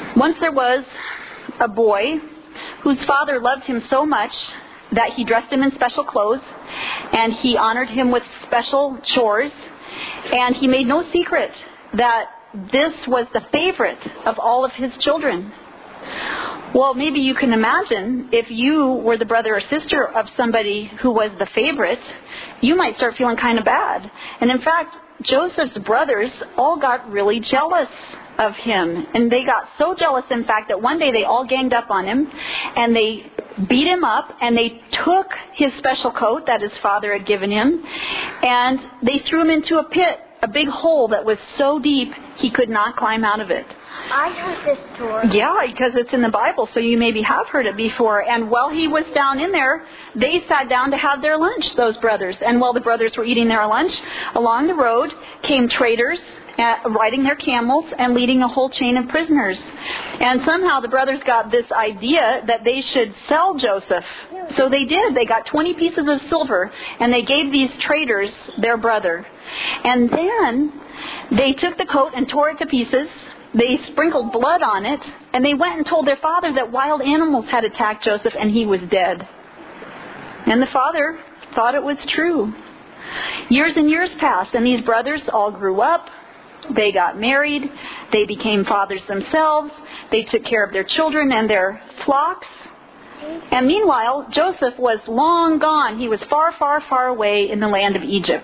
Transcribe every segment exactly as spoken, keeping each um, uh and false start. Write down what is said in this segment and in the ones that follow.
Once there was a boy whose father loved him so much that he dressed him in special clothes, and he honored him with special chores, and he made no secret that this was the favorite of all of his children. Well, maybe you can imagine if you were the brother or sister of somebody who was the favorite, you might start feeling kind of bad. And in fact, Joseph's brothers all got really jealous of him. And they got so jealous, in fact, that one day they all ganged up on him and they beat him up and they took his special coat that his father had given him and they threw him into a pit, a big hole that was so deep he could not climb out of it. I heard this story. Yeah, because it's in the Bible, so you maybe have heard it before. And while he was down in there, they sat down to have their lunch, those brothers. And while the brothers were eating their lunch, along the road came traders uh, riding their camels and leading a whole chain of prisoners. And somehow the brothers got this idea that they should sell Joseph. So they did. They got twenty pieces of silver, and they gave these traders their brother. And then they took the coat and tore it to pieces. They sprinkled blood on it, and they went and told their father that wild animals had attacked Joseph and he was dead. And the father thought it was true. Years and years passed, and these brothers all grew up. They got married. They became fathers themselves. They took care of their children and their flocks. And meanwhile, Joseph was long gone. He was far, far, far away in the land of Egypt.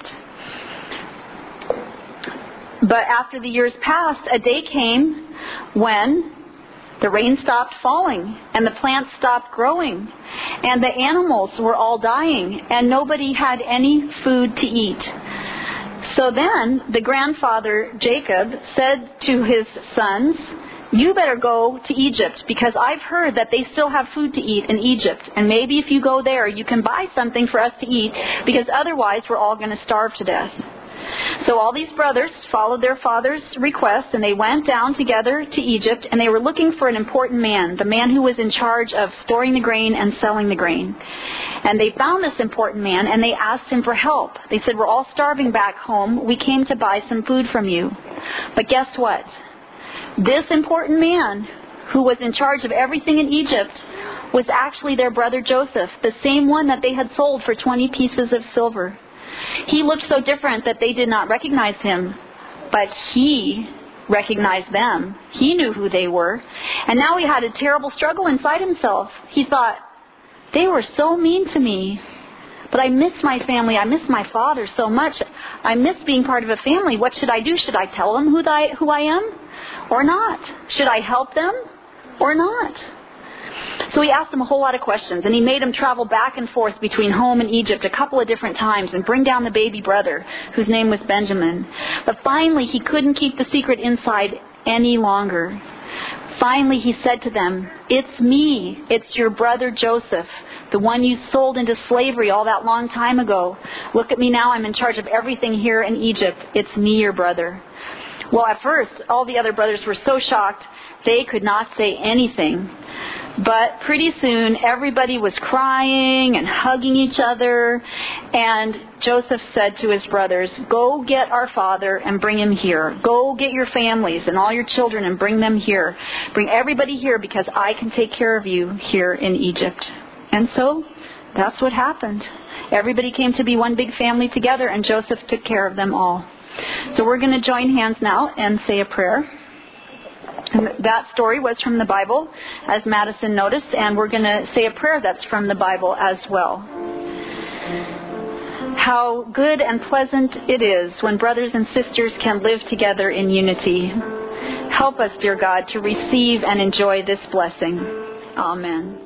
But after the years passed, a day came when the rain stopped falling and the plants stopped growing and the animals were all dying and nobody had any food to eat. So then the grandfather Jacob said to his sons, "You better go to Egypt because I've heard that they still have food to eat in Egypt. And maybe if you go there, you can buy something for us to eat because otherwise we're all going to starve to death." So all these brothers followed their father's request, and they went down together to Egypt, and they were looking for an important man, the man who was in charge of storing the grain and selling the grain. And they found this important man, and they asked him for help. They said, "We're all starving back home. We came to buy some food from you." But guess what? This important man, who was in charge of everything in Egypt, was actually their brother Joseph, the same one that they had sold for twenty pieces of silver. He looked so different that they did not recognize him, but he recognized them. He knew who they were. And now he had a terrible struggle inside himself. He thought, they were so mean to me, but I miss my family. I miss my father so much. I miss being part of a family. What should I do? Should I tell them who I, who I am or not? Should I help them or not? So he asked them a whole lot of questions, and he made them travel back and forth between home and Egypt a couple of different times and bring down the baby brother, whose name was Benjamin. But finally, he couldn't keep the secret inside any longer. Finally, he said to them, "It's me. It's your brother Joseph, the one you sold into slavery all that long time ago. Look at me now. I'm in charge of everything here in Egypt. It's me, your brother." Well, at first, all the other brothers were so shocked, they could not say anything. But pretty soon, everybody was crying and hugging each other. And Joseph said to his brothers, "Go get our father and bring him here. Go get your families and all your children and bring them here. Bring everybody here because I can take care of you here in Egypt." And so that's what happened. Everybody came to be one big family together, and Joseph took care of them all. So we're going to join hands now and say a prayer. And that story was from the Bible, as Madison noticed, and we're going to say a prayer that's from the Bible as well. How good and pleasant it is when brothers and sisters can live together in unity. Help us, dear God, to receive and enjoy this blessing. Amen.